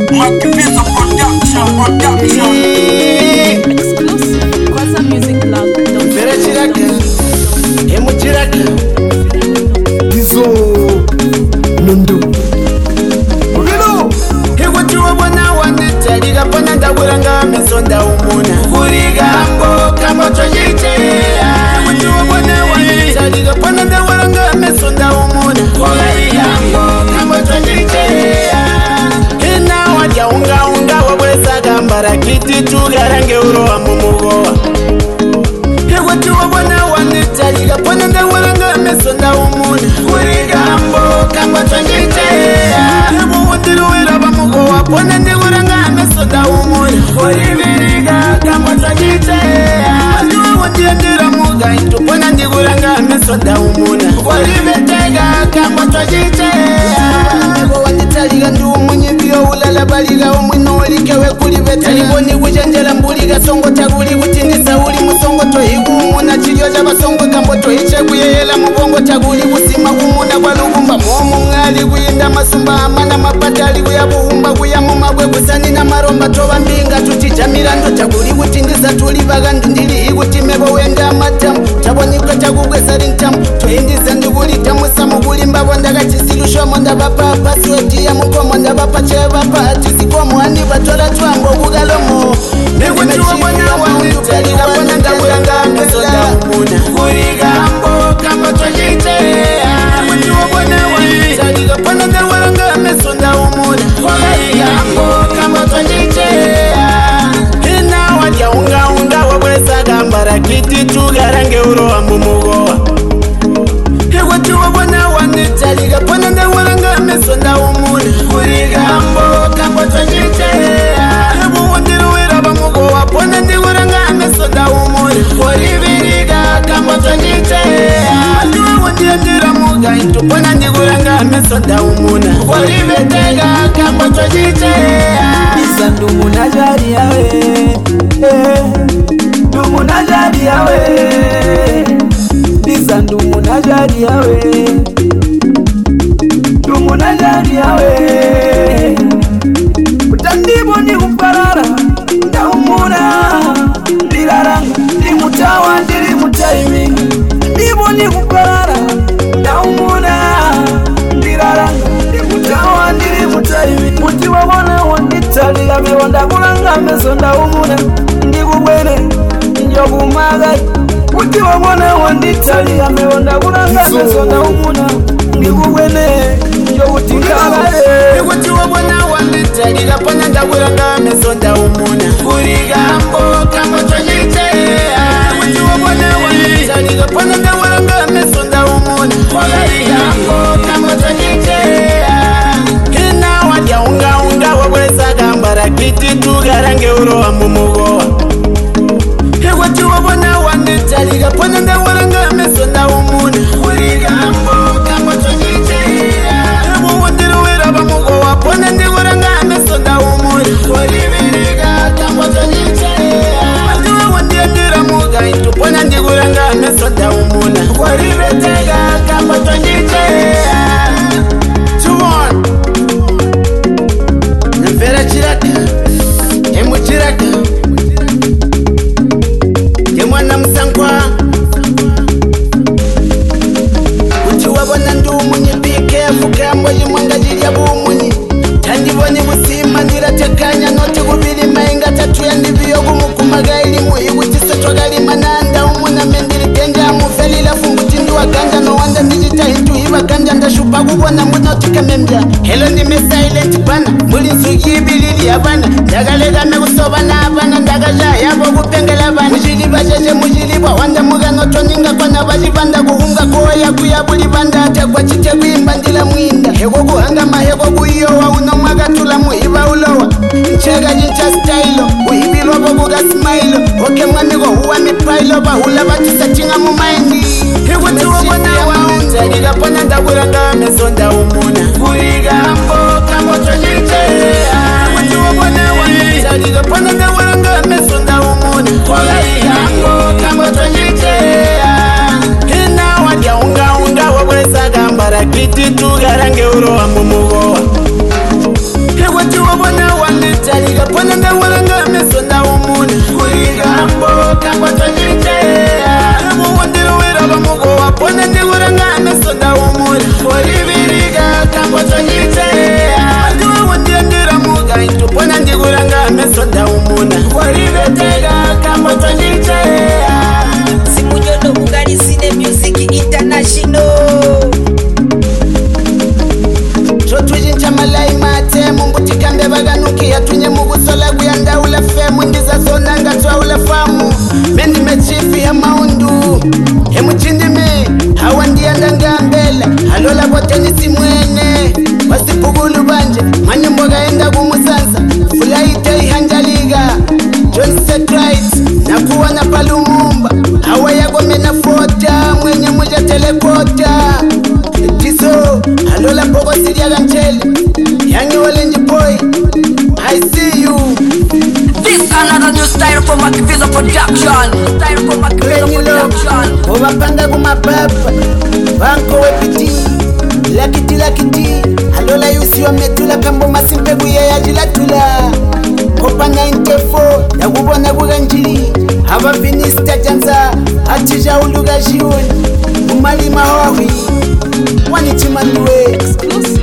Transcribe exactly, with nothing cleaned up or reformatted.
Makivizo production, production. Exclusive Kwaza Music Blog. Vera chiraka, emu chiraka. Izo Nundu Ugelo Hego chuwa wana wanita Liga pana ndaguranga misonda umuna Kurigambo kama chojite Hego chuwa wana wanita Liga pana ndaguranga misonda umuna Kurigambo kama chojite Hina wadia unga unga wabwesa gambara Kiti tugarange uroa mumugoa Hego chuwa wana wanita Liga pana ndaguranga misonda umuna Kurigambo kama chojite Hego wadilu wila bamugo wapona ndiguranga mesoda umuna Kuribiriga kama chojite Hego wadiendira muga Itupona ndiguranga mesoda umuna Kuribetega kama chojite Hego waditaliga ndu umunye biyo ulala baliga umwino walikewe kulibetega Hego ni kujanjela mbuliga songo taguli Utindisa uli musongo tohigu umuna Chilio jaba songo kambo tohiche kuyeyela mubongo taguli Usima umuna kwa lugumba momu ngali kuyinda masumba amana mapatali kuyabuhumba kuyamuma kwe kusani na maromba toba mbinga tuchijamira ndo taguli kutindisa tuli bagandu ndili ikutimebo wenda matamu Chaboniko chakugwesa rintamu tohindisa ndikulita musamu kulimba wandaka chisilusho monda bapa Pasiweti ya muko monda bapa cheva pati Siko muhani batola tuambo kugalomo Nikutuwa mwana wanita Liga pona ndaguranga mesoda umuna Kurigambo kama chojite Nikutuwa mwana wanita Liga pona ndaguranga mesoda umuna Kurigambo kama chojite Hina wadia unga unga wabwesa gambara Kiti tugarange uroa mumugoa Hego chuwa mwana wanita Liga pona ndaguranga mesoda umuna Kurigambo kama chojite Hego wadilu wila bamugo wapona ndiguranga mesoda umuna Kuribiriga kama chojite Hego wadiendira muga Itupona ndiguranga mesoda umuna Kuribetega kama chojite Isa ndumu na jari yawe Ndumu na jari yawe Isa ndumu na jari yawe Ndumu na jari yawe Utandibo ni kuparara Na umuna Ndilaranga Ndi mutawa ndiri mutaimi Ndibo ni kuparara Na umuna Ndilaranga Ndi mutawa ndiri mutaimi Muti wabona wanditali Gabe wandagulanga mesonda umuna Ndigubwene Njogumagai Muti wabona wanditali Gabe wandagulanga mesonda umuna Ndigubwene Njogutikagale Nikuti wabona wanditali Liga pona ndaguranga mesonda umuna Kurigambo kama chojite Nikuti wabona wanditali Liga pona ndaguranga mesonda umuna Kurigambo kama chojite Hina wadia unga unga wabwesa gambara Kiti tugarange uroa mumugoa Hego chuwa mwana wanita Liga pona ndaguranga mesonda umuna Kurigambo kama chojite Hego wadilu wila bamugo wapona ndiguranga mesonda umuna Kuribiriga kama chojite Hego wadiendira muga Itupona ndiguranga mesonda umuna Kuribetega kama chojite Chumon Navera chiraka Emu chiraka Yemwana msankwa Uchi wabona ndu umunyi Be careful kambo jimwanga jiriya bumunyi Tandiboni busima niratekanya Noti kubiri mainga tatu ya ndibiyo Gumukumaga ilimu Igutisa twagali mananda Umuna mendiri tenja Mufelila funguti ndi waganja No wanda nijita hitu hiva kanja Ndashupa kubona mbuna utika membia Hello ndi me silent bana Muli nsugi ibilili ya bana Ndagalega me kusoba na abana Ndagaja yabo kupengela bana Mujiliba jeje mujiliba Wanda muga notoninga kwa nabajibanda Kuhunga koya kuyabuli banda Ategwa chite kuimba ndila mwinda Hego kuhanga mahego kuiyowa Uno mwaga tula muhiba ulowa Nchega jincha stylo Uhibilo bobuga smile Oke mwamigo huwa mipailo Bahula batisa chinga mumaindi Hego tuwa mwana waunza Liga pona ndaguranga mesonda umuna Kurigambo kama chojite Hego tuwa mwana waunza Liga pona ndaguranga mesonda umuna Kurigambo kama chojite Hina wadia unga unga wabwesa gambara Kiti tugarange uroa mumugoa Hego tuwa mwana production. Style from a creative production. Obapanga kumapapa banko wepiti lakiti lakiti alola yusi wa metula kambo masimpe guya ya jilatula Kopa ninety four yakubona kukanjili aba finista janza atija uluga jioni umalima hawi wanichimanduwe exclusive